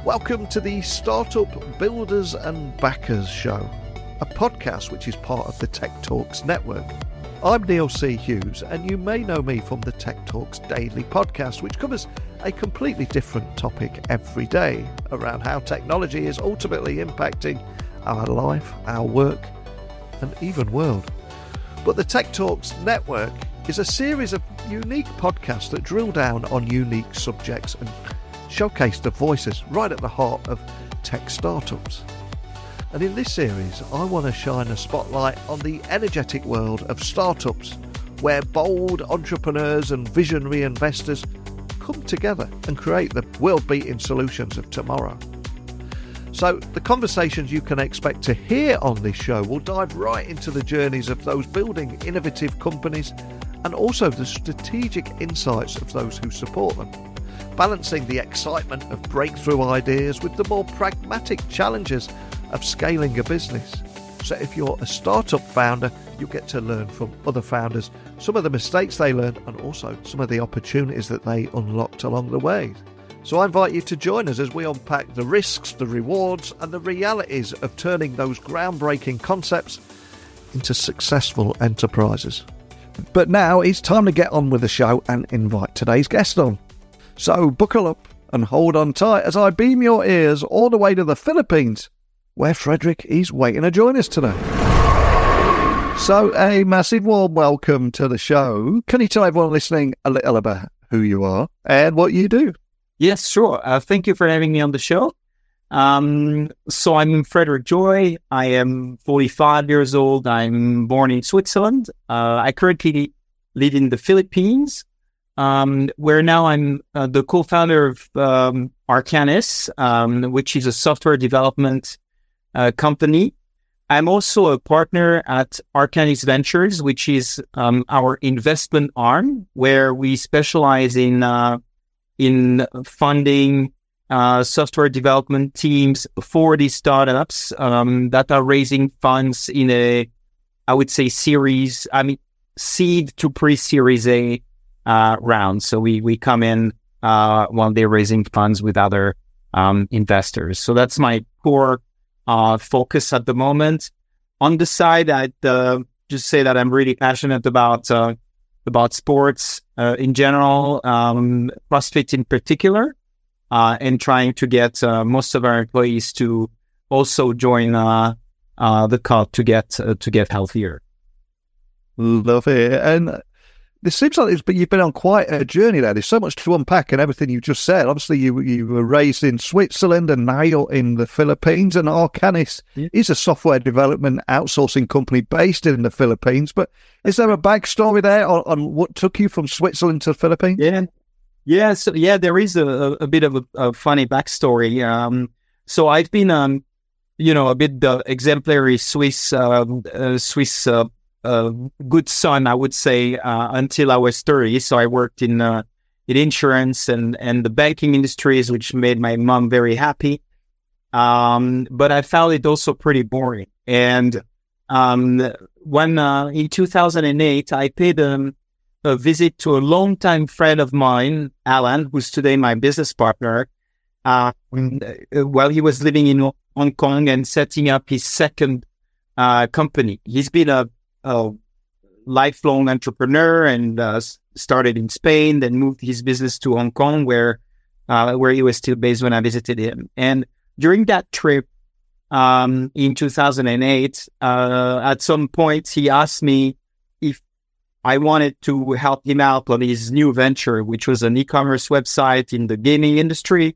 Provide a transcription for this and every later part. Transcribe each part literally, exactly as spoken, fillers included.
Welcome to the Startup Builders and Backers Show, a podcast which is part of the Tech Talks network. I'm Neil C. Hughes, and you may know me from the Tech Talks Daily podcast, which covers a completely different topic every day around how technology is ultimately impacting our life, our work, and even world. But the Tech Talks network is a series of unique podcasts that drill down on unique subjects and showcase the voices right at the heart of tech startups. And in this series, I want to shine a spotlight on the energetic world of startups, where bold entrepreneurs and visionary investors come together and create the world-beating solutions of tomorrow. So the conversations you can expect to hear on this show will dive right into the journeys of those building innovative companies and also the strategic insights of those who support them, balancing the excitement of breakthrough ideas with the more pragmatic challenges of scaling a business. So if you're a startup founder, you get to learn from other founders, some of the mistakes they learned and also some of the opportunities that they unlocked along the way. So I invite you to join us as we unpack the risks, the rewards and the realities of turning those groundbreaking concepts into successful enterprises. But now it's time to get on with the show and invite today's guest on. So buckle up and hold on tight as I beam your ears all the way to the Philippines, where Frederick is waiting to join us today. So a massive warm welcome to the show. Can you tell everyone listening a little about who you are and what you do? Yes, sure. Uh, thank you for having me on the show. Um, so I'm Frederick Joy. I am forty-five years old. I'm born in Switzerland. Uh, I currently live in the Philippines, um, where now I'm uh, the co-founder of um, Arcanis, um, which is a software development uh, company. I'm also a partner at Arcanis Ventures, which is um, our investment arm, where we specialize in uh, in funding uh, software development teams for these startups um, that are raising funds in a, I would say, series, I mean, seed to pre-series A uh, round. So we, we come in uh, while they're raising funds with other um, investors. So that's my core uh, focus at the moment. On the side, I'd uh, just say that I'm really passionate about uh, about sports uh, in general, um, CrossFit in particular, uh, and trying to get uh, most of our employees to also join uh, uh, the cult to get uh, to get healthier. Love it. And this seems like it's, but you've been on quite a journey there. There's so much to unpack and everything you just said. Obviously, you you were raised in Switzerland and now you're in the Philippines. And Arcanis yeah. is a software development outsourcing company based in the Philippines. But is there a backstory there on, on what took you from Switzerland to the Philippines? Yeah, yeah, so yeah, there is a, a bit of a, a funny backstory. Um, so I've been, um, you know, a bit the exemplary Swiss uh, uh, Swiss. Uh, Uh, good son, I would say, uh, until I was thirty. So I worked in uh, in insurance and, and the banking industries, which made my mom very happy. Um, but I found it also pretty boring. And um, when uh, in two thousand eight, I paid um, a visit to a longtime friend of mine, Alan, who's today my business partner, uh, while he was living in Hong Kong and setting up his second uh, company. He's been a a lifelong entrepreneur and uh, started in Spain, then moved his business to Hong Kong, where uh, where he was still based when I visited him. And during that trip um, in two thousand eight, uh, at some point he asked me if I wanted to help him out on his new venture, which was an e-commerce website in the gaming industry.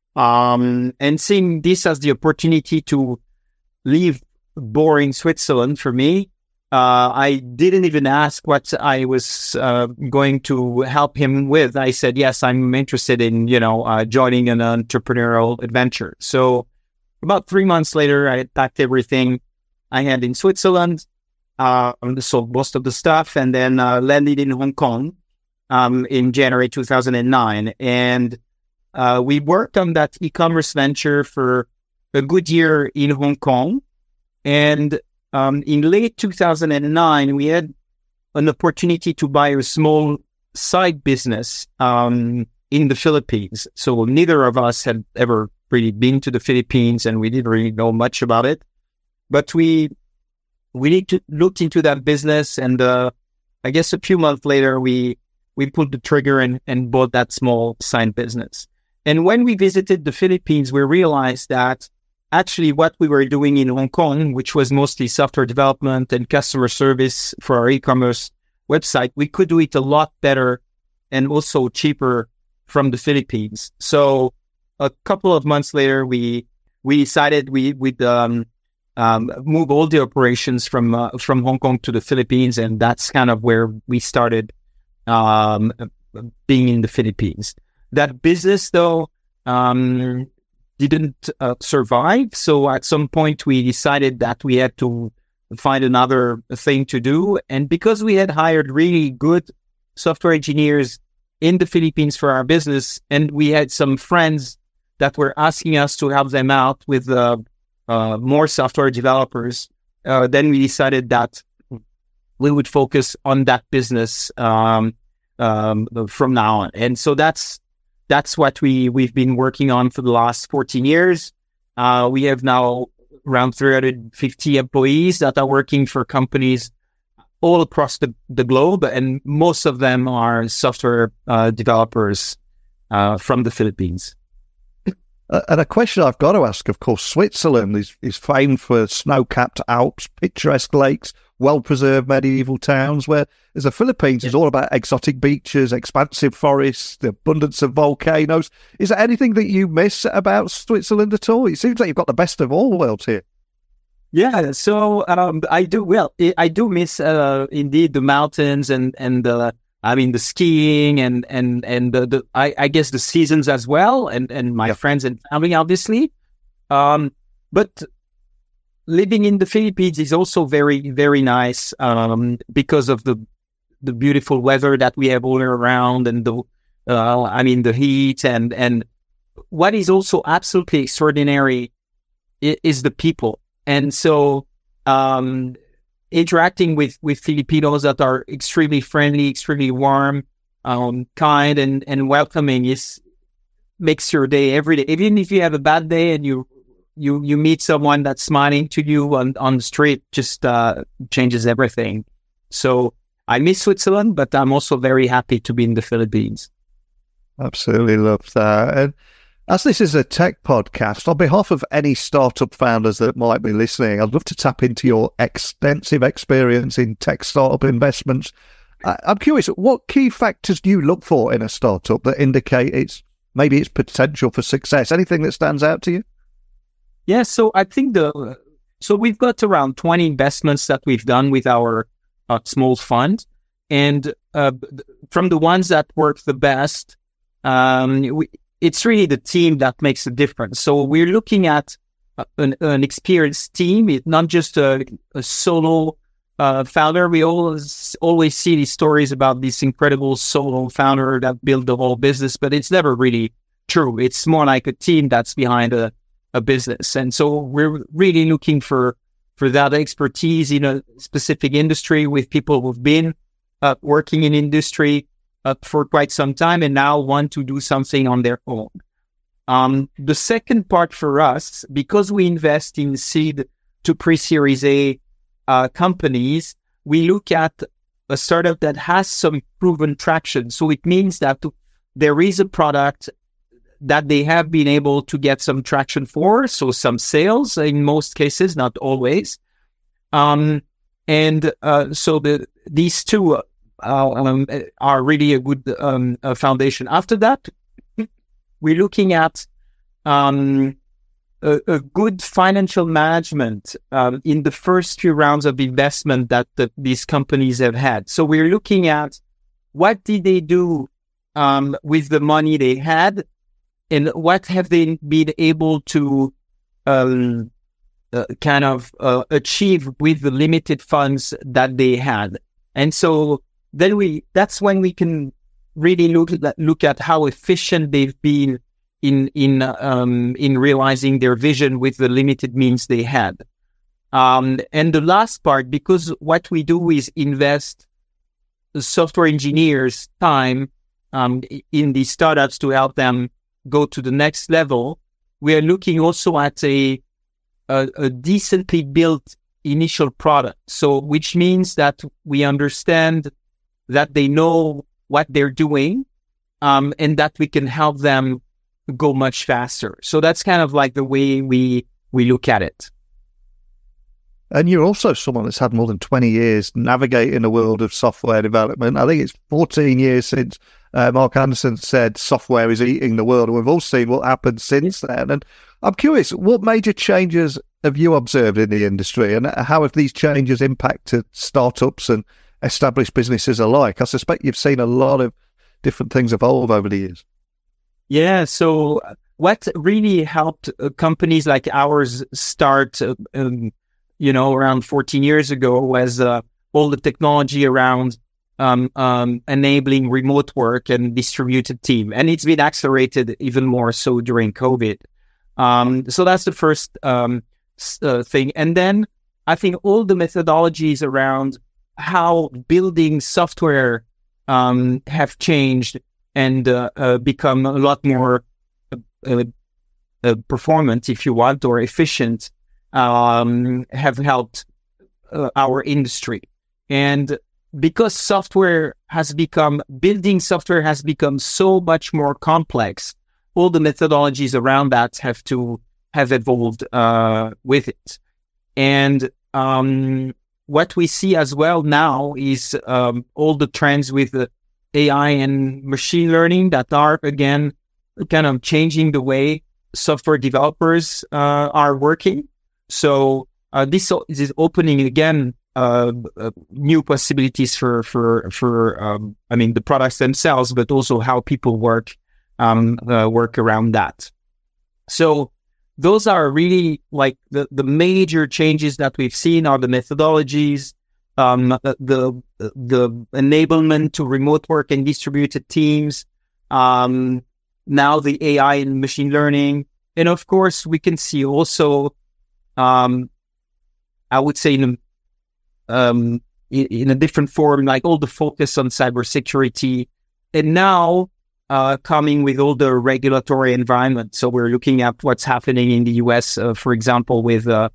Um, and seeing this as the opportunity to leave boring Switzerland for me, Uh, I didn't even ask what I was uh, going to help him with. I said, yes, I'm interested in, you know, uh, joining an entrepreneurial adventure. So about three months later, I packed everything I had in Switzerland, uh, sold most of the stuff, and then uh, landed in Hong Kong um, in January two thousand nine. And uh, we worked on that e-commerce venture for a good year in Hong Kong. And Um, in late two thousand nine, we had an opportunity to buy a small side business um, in the Philippines. So neither of us had ever really been to the Philippines and we didn't really know much about it. But we we need to look into that business, and uh, I guess a few months later we we pulled the trigger and, and bought that small sign business. And when we visited the Philippines, we realized that actually what we were doing in Hong Kong, which was mostly software development and customer service for our e-commerce website, we could do it a lot better and also cheaper from the Philippines. So a couple of months later, we we decided we would um, um, move all the operations from uh, from Hong Kong to the Philippines, and that's kind of where we started um, being in the Philippines. That business, though, um, didn't uh, survive. So at some point, we decided that we had to find another thing to do. And because we had hired really good software engineers in the Philippines for our business, and we had some friends that were asking us to help them out with uh, uh, more software developers, uh, then we decided that we would focus on that business um, um, from now on. And so that's that's what we, we've been working on for the last fourteen years. Uh, we have now around three hundred fifty employees that are working for companies all across the, the globe, and most of them are software uh, developers uh, from the Philippines. Uh, and a question I've got to ask, of course, Switzerland is, is famed for snow-capped Alps, picturesque lakes, well-preserved medieval towns, where as the Philippines yeah. is all about exotic beaches, expansive forests, the abundance of volcanoes. Is there anything that you miss about Switzerland at all? It seems like you've got the best of all worlds here. Yeah, so um, I do, well, I do miss uh, indeed the mountains and, and the, I mean, the skiing and, and, and the, the I, I guess the seasons as well, and, and my yeah. friends and family, obviously. Um, but living in the Philippines is also very, very nice um, because of the the beautiful weather that we have all around, and the, uh, I mean, the heat, and, and what is also absolutely extraordinary is, is the people. And so, um, interacting with, with Filipinos that are extremely friendly, extremely warm, um, kind, and, and welcoming is makes your day every day. Even if you have a bad day and you you you meet someone that's smiling to you on, on the street, just uh, changes everything. So I miss Switzerland, but I'm also very happy to be in the Philippines. Absolutely love that. And as this is a tech podcast, on behalf of any startup founders that might be listening, I'd love to tap into your extensive experience in tech startup investments. I'm curious, what key factors do you look for in a startup that indicate its maybe its potential for success? Anything that stands out to you? Yeah, so I think the so we've got around twenty investments that we've done with our uh, small fund, and uh, from the ones that work the best, um, we, it's really the team that makes a difference. So we're looking at an, an experienced team. It's not just a, a solo uh, founder. We always always see these stories about this incredible solo founder that built the whole business, but it's never really true. It's more like a team that's behind a, a business. And so we're really looking for, for that expertise in a specific industry with people who've been uh, working in industry Uh, for quite some time and now want to do something on their own. Um, the second part for us, because we invest in seed to pre-series A uh, companies, we look at a startup that has some proven traction. So it means that there is a product that they have been able to get some traction for, so some sales in most cases, not always. Um, and uh, so the these two Uh, um, are really a good um, uh, foundation. After that, we're looking at um, a, a good financial management um, in the first few rounds of investment that the, these companies have had. So we're looking at what did they do um, with the money they had, and what have they been able to um, uh, kind of uh, achieve with the limited funds that they had. And so then we, that's when we can really look at, look at how efficient they've been in, in, um, in realizing their vision with the limited means they had. Um, and the last part, because what we do is invest the software engineers' time, um, in these startups to help them go to the next level. we are looking also at a, a, a decently built initial product. So, which means that we understand that they know what they're doing, um, and that we can help them go much faster. So that's kind of like the way we we look at it. And you're also someone that's had more than twenty years navigating the world of software development. I think it's fourteen years since uh, Mark Anderson said software is eating the world, and we've all seen what happened since then. And I'm curious, what major changes have you observed in the industry, and how have these changes impacted startups and established businesses alike? I suspect you've seen a lot of different things evolve over the years. Yeah, so what really helped uh, companies like ours start, uh, um, you know, around fourteen years ago was uh, all the technology around um, um, enabling remote work and distributed team. And it's been accelerated even more so during COVID. Um, so that's the first um, uh, thing. And then I think all the methodologies around how building software um, have changed and uh, uh, become a lot more uh, uh, performant, if you want, or efficient, um, have helped uh, our industry. And because software has become, building software has become so much more complex, all the methodologies around that have to have evolved uh, with it. And um, what we see as well now is um, all the trends with the A I and machine learning that are, again, kind of changing the way software developers uh, are working. So uh, this is opening, again, uh, uh, new possibilities for, for, for um, I mean, the products themselves, but also how people work, um, uh, work around that. So those are really like the, the major changes that we've seen are the methodologies, um, the, the enablement to remote work and distributed teams, um, now the A I and machine learning. And of course, we can see also, um, I would say in a, um, in, in a different form, like all the focus on cybersecurity, and now uh, coming with all the regulatory environment. So we're looking at what's happening in the U S, uh, for example, with, uh,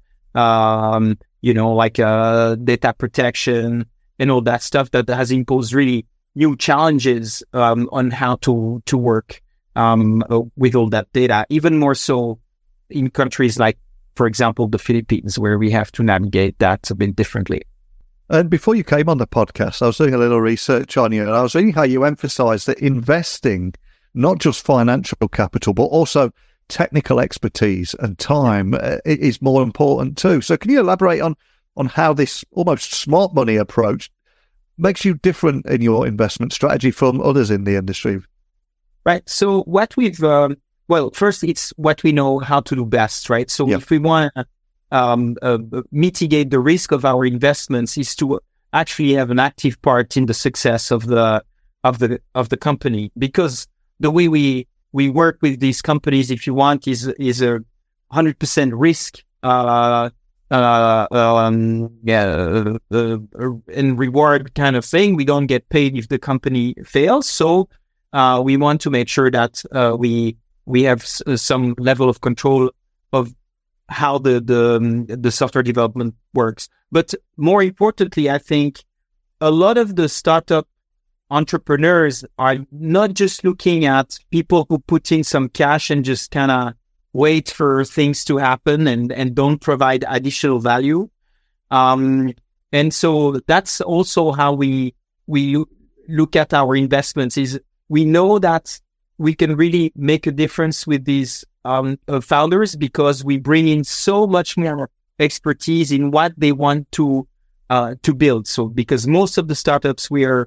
um, you know, like uh, data protection and all that stuff that has imposed really new challenges um, on how to to work um, with all that data, even more so in countries like, for example, the Philippines, where we have to navigate that a bit differently. And before you came on the podcast, I was doing a little research on you, and I was reading how you emphasize that investing, not just financial capital, but also technical expertise and time uh, is more important too. So can you elaborate on, on how this almost smart money approach makes you different in your investment strategy from others in the industry? Right. So what we've, um, well, first, it's what we know how to do best, right? So yeah. if we want to um, uh, mitigate the risk of our investments, is to actually have an active part in the success of the of the of the company. Because the way we we work with these companies, if you want, is is a one hundred percent risk uh, uh, um, yeah, uh, uh, and reward kind of thing. We don't get paid if the company fails. So uh, we want to make sure that uh, we we have s- some level of control of how the the um, the software development works. But more importantly, I think a lot of the startup entrepreneurs are not just looking at people who put in some cash and just kind of wait for things to happen and, and don't provide additional value. Um, and so that's also how we we look at our investments. Is we know that we can really make a difference with these um, uh, founders because we bring in so much more expertise in what they want to uh, to build. So because most of the startups we are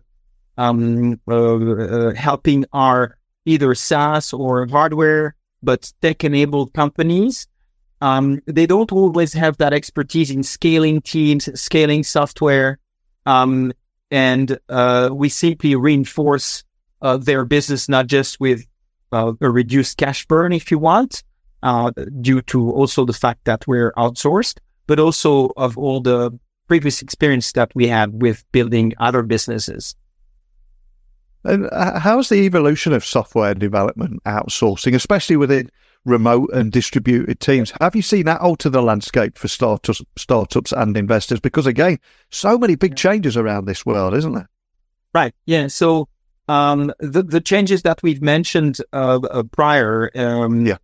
um, uh, uh, helping are either SaaS or hardware, but tech-enabled companies. Um, they don't always have that expertise in scaling teams, scaling software, um, and uh, we simply reinforce uh, their business not just with uh, a reduced cash burn, if you want, uh, due to also the fact that we're outsourced, but also of all the previous experience that we had with building other businesses. And how's the evolution of software development outsourcing, especially within remote and distributed teams. Have you seen that alter the landscape for startups, startups and investors? Because again, so many big changes around this world, isn't there? Right. Yeah. So um, the the changes that we've mentioned uh, uh, prior, um, yeah,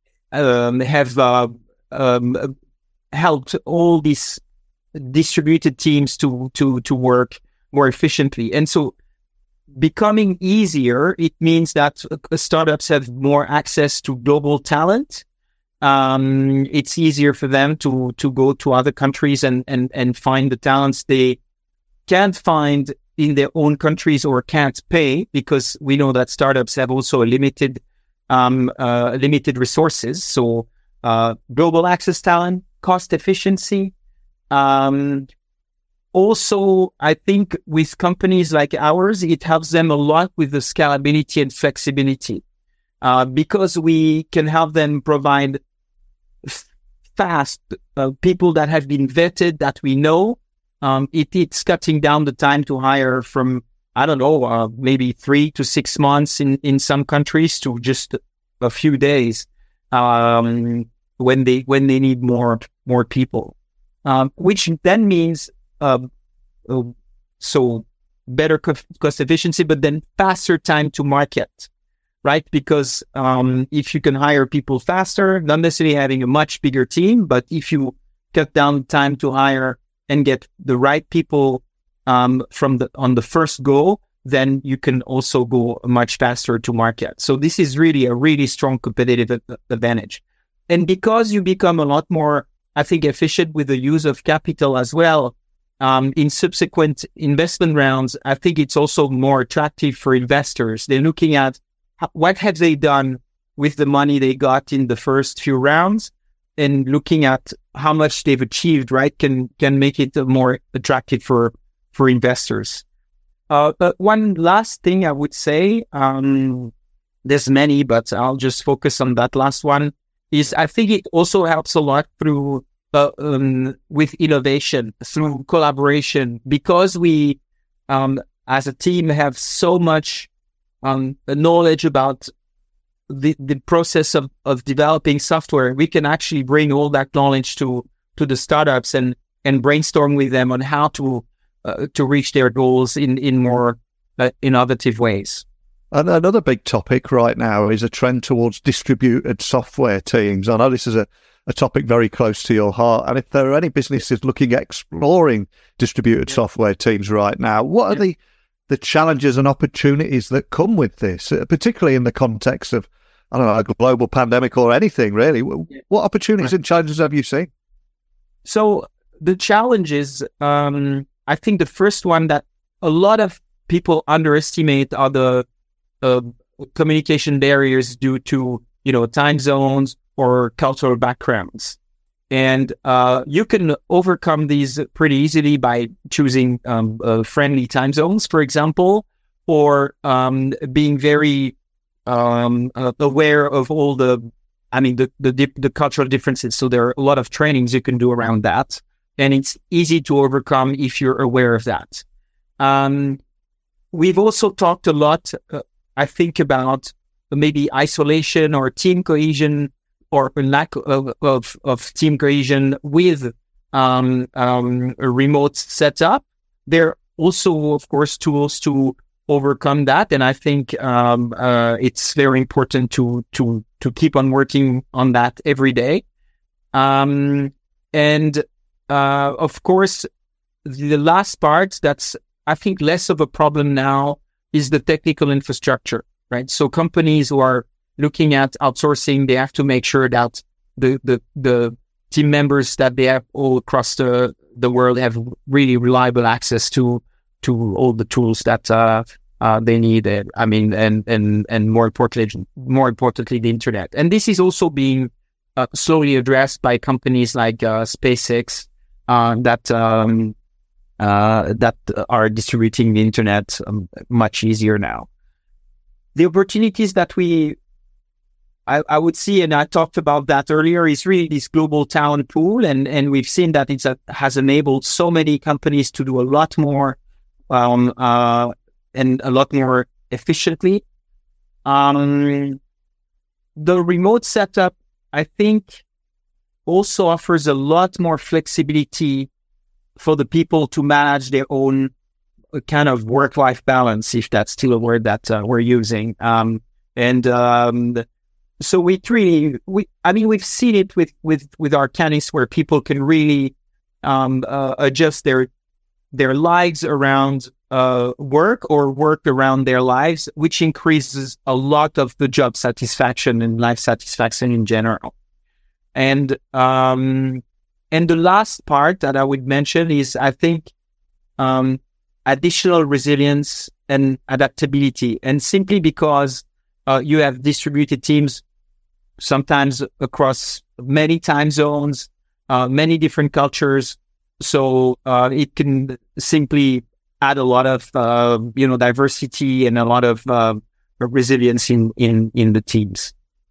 um, have uh, um, helped all these distributed teams to to to work more efficiently, and so. Becoming easier, it means that uh, startups have more access to global talent. Um, it's easier for them to to go to other countries and, and, and find the talents they can't find in their own countries or can't pay, because we know that startups have also a limited um, uh, limited resources. So uh, global access talent, cost efficiency. Um, Also, I think with companies like ours, it helps them a lot with the scalability and flexibility, uh, because we can help them provide f- fast uh, people that have been vetted, that we know. Um, it, it's cutting down the time to hire from, I don't know, uh, maybe three to six months in, in some countries to just a few days um, when they when they need more more people, um, which then means. Uh, uh, so better co- cost efficiency, but then faster time to market, right? Because um, if you can hire people faster, not necessarily having a much bigger team, but if you cut down time to hire and get the right people um, from the on the first go, then you can also go much faster to market. So this is really a really strong competitive advantage. And because you become a lot more, I think, efficient with the use of capital as well, Um, in subsequent investment rounds, I think it's also more attractive for investors. They're looking at how, what have they done with the money they got in the first few rounds, and looking at how much they've achieved, right, can can make it more attractive for for investors. Uh, but one last thing I would say, um, there's many, but I'll just focus on that last one, is I think it also helps a lot through Uh, um, with innovation, through collaboration, because we, um, as a team, have so much um, knowledge about the, the process of, of developing software. We can actually bring all that knowledge to to the startups and and brainstorm with them on how to uh, to reach their goals in in more uh, innovative ways. And another big topic right now is a trend towards distributed software teams. I know this is a a topic very close to your heart. And if there are any businesses looking at exploring distributed yeah. software teams right now, what are yeah. the the challenges and opportunities that come with this, particularly in the context of, I don't know, a global pandemic or anything really? Yeah. What opportunities right. and challenges have you seen? So the challenges, um, I think the first one that a lot of people underestimate are the uh, communication barriers due to, you know, time zones or cultural backgrounds. And uh, you can overcome these pretty easily by choosing um, uh, friendly time zones, for example, or um, being very um, uh, aware of all the, I mean, the, the the cultural differences. So there are a lot of trainings you can do around that. And it's easy to overcome if you're aware of that. Um, we've also talked a lot, uh, I think, about maybe isolation or team cohesion, or lack of, of, of team cohesion with um, um, a remote setup. There are also, of course, tools to overcome that, and I think um, uh, it's very important to to to keep on working on that every day. Um, and uh, of course, the last part that's, I think, less of a problem now is the technical infrastructure, right? So companies who are looking at outsourcing, they have to make sure that the, the, the team members that they have all across the, the world have really reliable access to, to all the tools that, uh, uh, they need. I mean, and, and, and more importantly, more importantly, the internet. And this is also being uh, slowly addressed by companies like, uh, SpaceX, uh, that, um, uh, that are distributing the internet um, much easier now. The opportunities that we, I, I would see, and I talked about that earlier, is really this global talent pool. And, and we've seen that it has enabled so many companies to do a lot more um, uh, and a lot more efficiently. Um, the remote setup, I think, also offers a lot more flexibility for the people to manage their own kind of work-life balance, if that's still a word that uh, we're using. Um, and um, so we really, we, I mean, we've seen it with with with our Canis, where people can really um, uh, adjust their their lives around uh, work or work around their lives, which increases a lot of the job satisfaction and life satisfaction in general. And um, and the last part that I would mention is, I think, um, additional resilience and adaptability. And simply because uh, you have distributed teams, sometimes across many time zones, uh, many different cultures, so uh, it can simply add a lot of uh, you know diversity and a lot of uh, resilience in, in in the teams.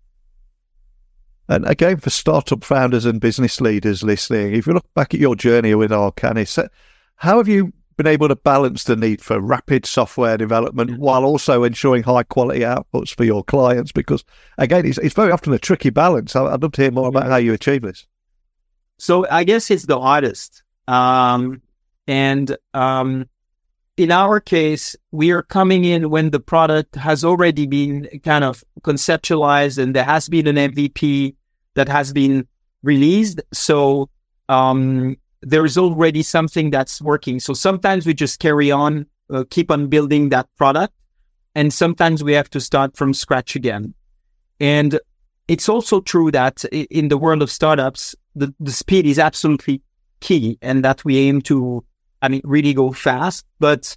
And again, for startup founders and business leaders listening, if you look back at your journey with Arcanis, how have you been able to balance the need for rapid software development while also ensuring high quality outputs for your clients? Because again, it's, it's very often a tricky balance. I'd love to hear more about how you achieve this. So I guess it's the hardest. Um, and um, in our case, we are coming in when the product has already been kind of conceptualized and there has been an M V P that has been released. So um, there is already something that's working. So sometimes we just carry on, uh, keep on building that product. And sometimes we have to start from scratch again. And it's also true that in the world of startups, the, the speed is absolutely key, and that we aim to, I mean, really go fast. But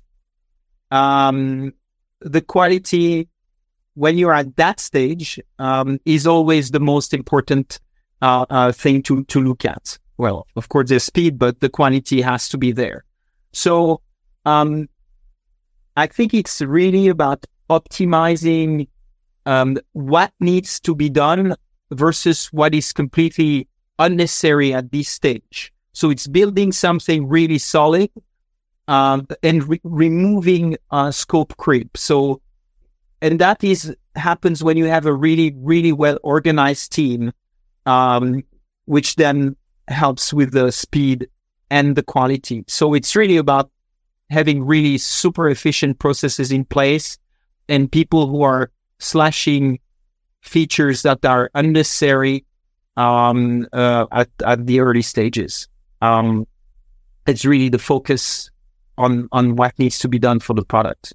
um, the quality, when you're at that stage, um, is always the most important uh, uh, thing to, to look at. Well, of course, there's speed, but the quality has to be there. So um, I think it's really about optimizing um, what needs to be done versus what is completely unnecessary at this stage. So it's building something really solid um, and re- removing uh, scope creep. So, and that is happens when you have a really, really well organized team, um, which then helps with the speed and the quality. So it's really about having really super efficient processes in place and people who are slashing features that are unnecessary um, uh, at, at the early stages. Um, it's really the focus on, on what needs to be done for the product.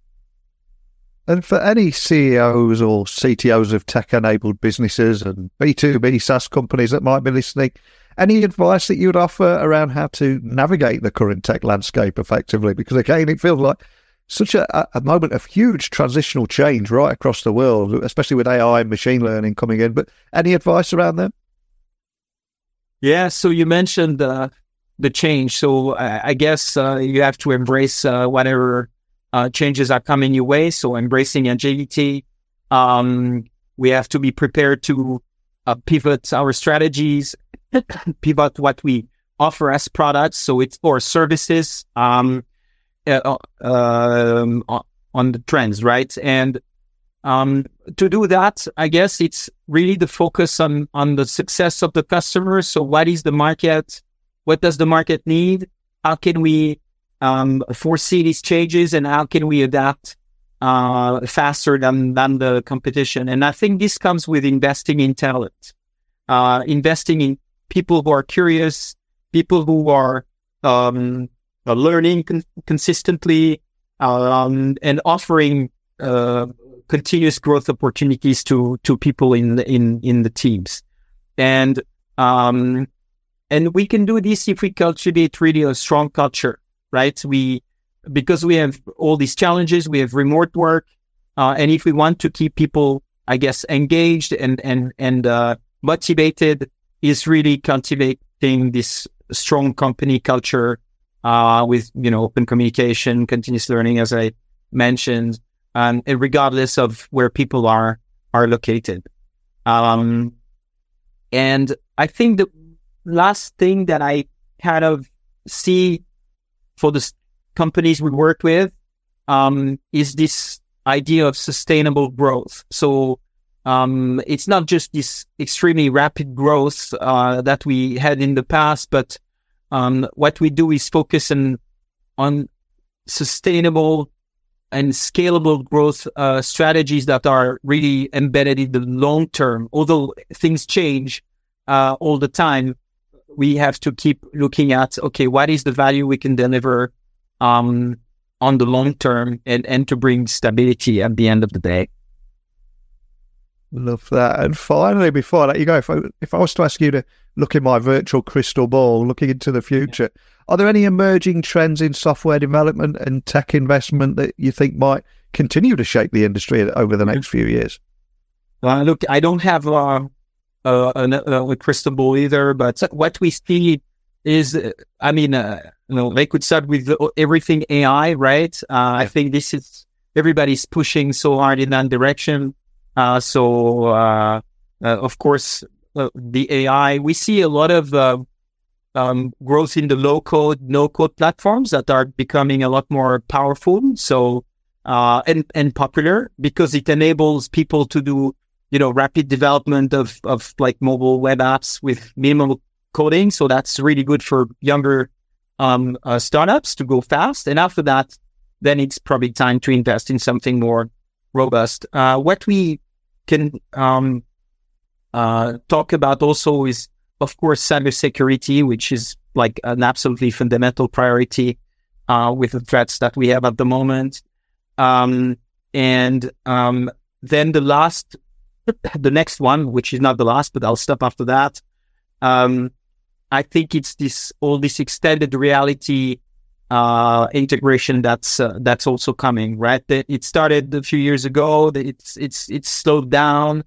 And for any C E Os or C T Os of tech-enabled businesses and B two B SaaS companies that might be listening, any advice that you would offer around how to navigate the current tech landscape effectively? Because again, it feels like such a, a moment of huge transitional change right across the world, especially with A I and machine learning coming in. But any advice around them? Yeah, so you mentioned uh, the change. So I, I guess uh, you have to embrace uh, whatever uh, changes are coming your way. So embracing agility. Um, we have to be prepared to uh, pivot our strategies, pivot what we offer as products. So it's or services um, uh, um, on the trends, right? And Um, to do that, I guess it's really the focus on, on the success of the customer. So what is the market? What does the market need? How can we um, foresee these changes, and how can we adapt uh, faster than, than the competition? And I think this comes with investing in talent, uh, investing in people who are curious, people who are um, learning con- consistently, um, and offering uh, continuous growth opportunities to to people in the, in in the teams, and um and we can do this if we cultivate really a strong culture, right? We because we have all these challenges, we have remote work, uh, and if we want to keep people, I guess, engaged and and and uh, motivated, is really cultivating this strong company culture uh, with you know open communication, continuous learning, as I mentioned. Um, and regardless of where people are are located. Um, and I think the last thing that I kind of see for the companies we work with um, is this idea of sustainable growth. So um, it's not just this extremely rapid growth uh, that we had in the past, but um, what we do is focus on, on sustainable and scalable growth uh, strategies that are really embedded in the long term. Although things change uh, all the time, we have to keep looking at, okay, what is the value we can deliver um, on the long term and, and to bring stability at the end of the day. Love that. And finally, before I let you go, if I, if I was to ask you to look in my virtual crystal ball, looking into the future, yeah. are there any emerging trends in software development and tech investment that you think might continue to shape the industry over the next few years? Uh, look, I don't have uh, uh, a, a crystal ball either, but what we see is, uh, I mean, uh, you know, they could start with everything A I, right? Uh, yeah. I think this is, everybody's pushing so hard in that direction. Uh, so, uh, uh, of course, uh, the A I, we see a lot of uh, um, growth in the low-code, no-code platforms that are becoming a lot more powerful. So, uh, and and popular because it enables people to do, you know, rapid development of of like mobile web apps with minimal coding. So that's really good for younger um, uh, startups to go fast. And after that, then it's probably time to invest in something more robust. Uh, what we can um, uh, talk about also is, of course, cybersecurity, which is like an absolutely fundamental priority uh, with the threats that we have at the moment. Um, and um, then the last, the next one, which is not the last, but I'll stop after that. Um, I think it's this all this extended reality uh, integration that's uh, that's also coming, right? That it started a few years ago. It's it's it's slowed down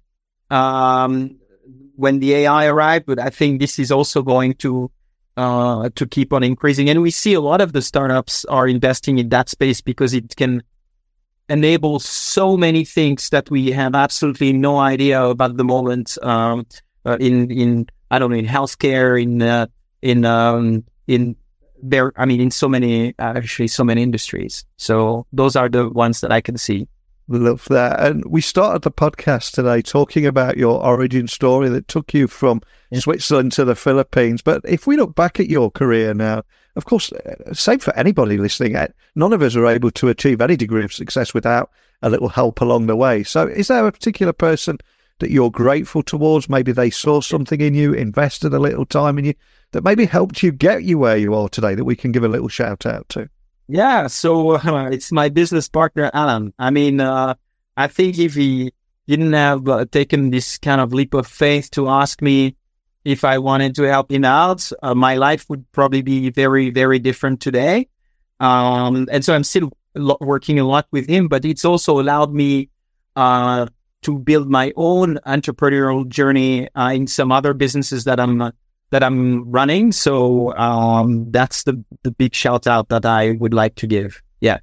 um, when the A I arrived, but I think this is also going to uh, to keep on increasing. And we see a lot of the startups are investing in that space because it can enable so many things that we have absolutely no idea about at the moment. Um, uh, in in I don't know, in healthcare, in uh, in um, in there, I mean, in so many, actually, so many industries. So those are the ones that I can see. Love that. And we started the podcast today talking about your origin story that took you from yeah. Switzerland to the Philippines. But if we look back at your career now, of course, same for anybody listening, none of us are able to achieve any degree of success without a little help along the way. So is there a particular person that you're grateful towards? Maybe they saw something in you, invested a little time in you, that maybe helped you get you where you are today, that we can give a little shout out to? Yeah, so uh, it's my business partner, Alan. I mean, uh, I think if he didn't have uh, taken this kind of leap of faith to ask me if I wanted to help him out, uh, my life would probably be very, very different today. Um, and so I'm still lo- working a lot with him, but it's also allowed me uh, to build my own entrepreneurial journey uh, in some other businesses that I'm uh, that I'm running. So um, that's the, the big shout out that I would like to give. Yeah.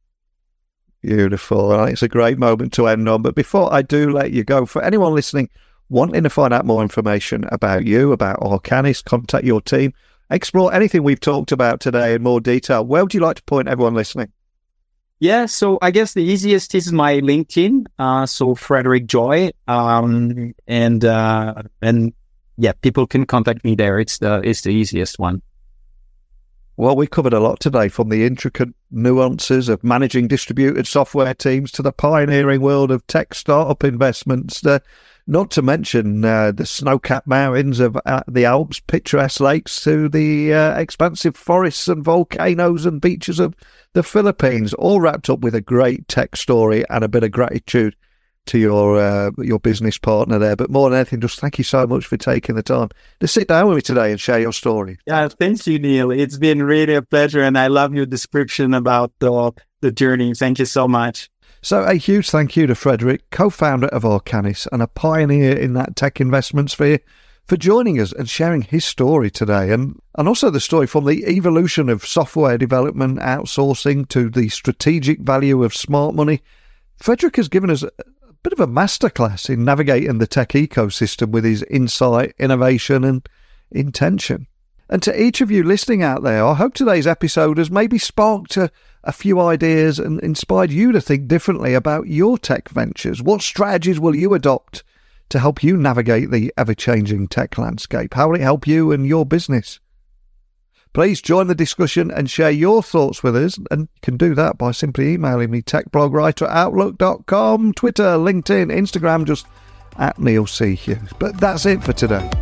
Beautiful. I think it's a great moment to end on. But before I do let you go, for anyone listening, wanting to find out more information about you, about Arcanis, contact your team, explore anything we've talked about today in more detail, where would you like to point everyone listening? Yeah, so I guess the easiest is my LinkedIn. Uh, so Frederick Joy. Um, and, uh, and, Yeah, people can contact me there. It's the it's the easiest one. Well, we covered a lot today, from the intricate nuances of managing distributed software teams to the pioneering world of tech startup investments, uh, not to mention uh, the snow-capped mountains of uh, the Alps, picturesque lakes, to the uh, expansive forests and volcanoes and beaches of the Philippines, all wrapped up with a great tech story and a bit of gratitude to your uh, your business partner there. But more than anything, just thank you so much for taking the time to sit down with me today and share your story. Yeah, thank you, Neil. It's been really a pleasure, and I love your description about the, the journey. Thank you so much. So a huge thank you to Frederick, co-founder of Arcanis and a pioneer in that tech investment sphere, for joining us and sharing his story today, and, and also the story from the evolution of software development, outsourcing, to the strategic value of smart money. Frederick has given us a bit of a masterclass in navigating the tech ecosystem with his insight, innovation and intention. And to each of you listening out there, I hope today's episode has maybe sparked a, a few ideas and inspired you to think differently about your tech ventures. What strategies will you adopt to help you navigate the ever-changing tech landscape? How will it help you and your business? Please join the discussion and share your thoughts with us, and you can do that by simply emailing me, techblogwriter at outlook dot com, Twitter, LinkedIn, Instagram, just at Neil C. Hughes. But that's it for today.